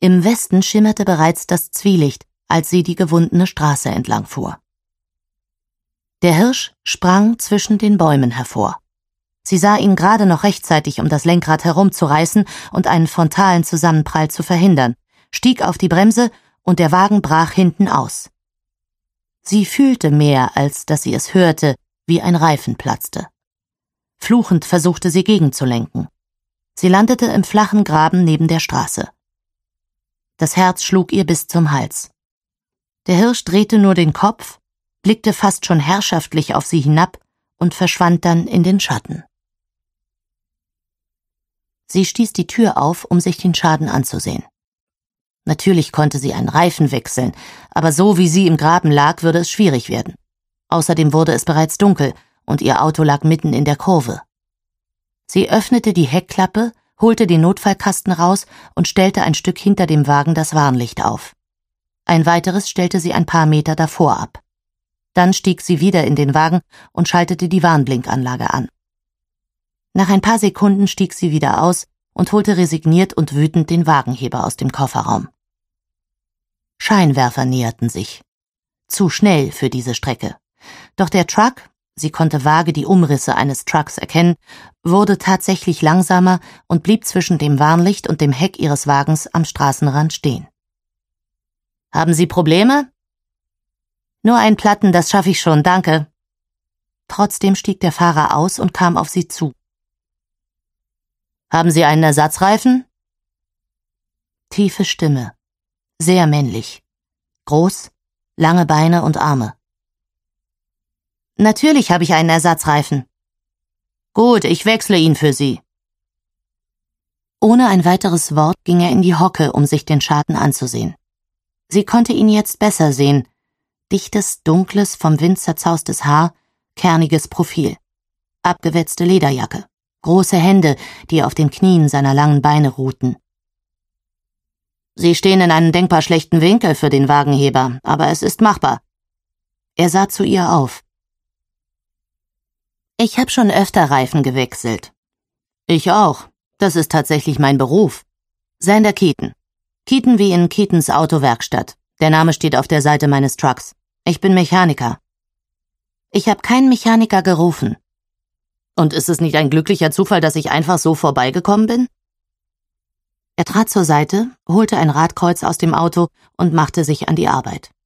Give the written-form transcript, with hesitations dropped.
Im Westen schimmerte bereits das Zwielicht, als sie die gewundene Straße entlang fuhr. Der Hirsch sprang zwischen den Bäumen hervor. Sie sah ihn gerade noch rechtzeitig, um das Lenkrad herumzureißen und einen frontalen Zusammenprall zu verhindern, stieg auf die Bremse und der Wagen brach hinten aus. Sie fühlte mehr, als dass sie es hörte, wie ein Reifen platzte. Fluchend versuchte sie gegenzulenken. Sie landete im flachen Graben neben der Straße. Das Herz schlug ihr bis zum Hals. Der Hirsch drehte nur den Kopf, blickte fast schon herrschaftlich auf sie hinab und verschwand dann in den Schatten. Sie stieß die Tür auf, um sich den Schaden anzusehen. Natürlich konnte sie einen Reifen wechseln, aber so wie sie im Graben lag, würde es schwierig werden. Außerdem wurde es bereits dunkel und ihr Auto lag mitten in der Kurve. Sie öffnete die Heckklappe, holte den Notfallkasten raus und stellte ein Stück hinter dem Wagen das Warnlicht auf. Ein weiteres stellte sie ein paar Meter davor ab. Dann stieg sie wieder in den Wagen und schaltete die Warnblinkanlage an. Nach ein paar Sekunden stieg sie wieder aus und holte resigniert und wütend den Wagenheber aus dem Kofferraum. Scheinwerfer näherten sich. Zu schnell für diese Strecke. Doch der Truck, sie konnte vage die Umrisse eines Trucks erkennen, wurde tatsächlich langsamer und blieb zwischen dem Warnlicht und dem Heck ihres Wagens am Straßenrand stehen. »Haben Sie Probleme?« »Nur einen Platten, das schaffe ich schon, danke.« Trotzdem stieg der Fahrer aus und kam auf sie zu. »Haben Sie einen Ersatzreifen?« Tiefe Stimme. Sehr männlich. Groß, lange Beine und Arme. »Natürlich habe ich einen Ersatzreifen.« »Gut, ich wechsle ihn für Sie.« Ohne ein weiteres Wort ging er in die Hocke, um sich den Schaden anzusehen. Sie konnte ihn jetzt besser sehen. Dichtes, dunkles, vom Wind zerzaustes Haar, kerniges Profil. Abgewetzte Lederjacke. Große Hände, die auf den Knien seiner langen Beine ruhten. »Sie stehen in einem denkbar schlechten Winkel für den Wagenheber, aber es ist machbar.« Er sah zu ihr auf. »Ich habe schon öfter Reifen gewechselt.« »Ich auch. Das ist tatsächlich mein Beruf.« »Sander Keaton. Keaton wie in Keatons Autowerkstatt. Der Name steht auf der Seite meines Trucks. Ich bin Mechaniker.« »Ich habe keinen Mechaniker gerufen.« »Und ist es nicht ein glücklicher Zufall, dass ich einfach so vorbeigekommen bin?« Er trat zur Seite, holte ein Radkreuz aus dem Auto und machte sich an die Arbeit.